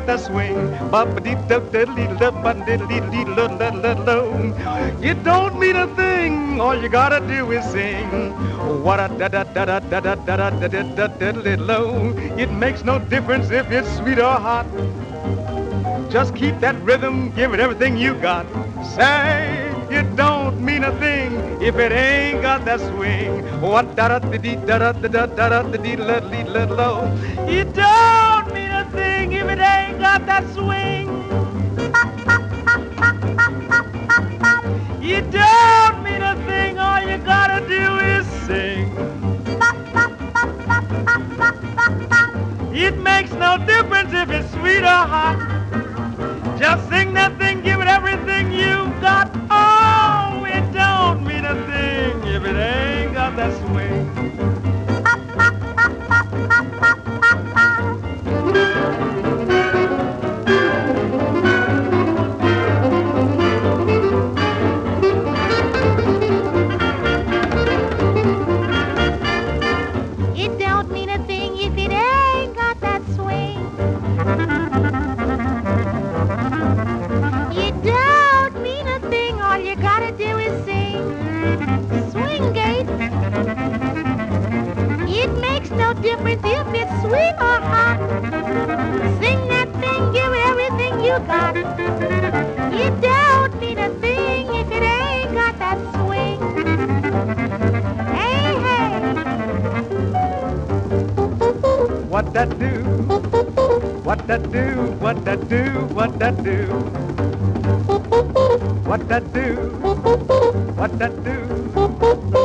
that swing. It don't mean a thing, all you gotta do is sing. What a da da da da da da da da da da da low. It makes no difference if it's sweet or hot. Just keep that rhythm, give it everything you got. Say, it don't mean a thing if it ain't got that swing. What da da da da da da da da da low. It don't mean a thing if it ain't got that swing. It don't mean a thing, all you gotta do is sing. It makes no difference if it's sweet or hot. Just sing that thing, give it everything you got. Oh, it don't mean a thing if it ain't got that swing. It don't mean a thing if it ain't got that swing. It don't mean a thing, all you gotta do is sing. Swing gate. It makes no difference if it's sweet or hot. Sing that thing, give it everything you got. It don't mean a thing if it ain't got that swing. Hey, hey. What that do? What that do? What that do? What that do? What that do? What that do?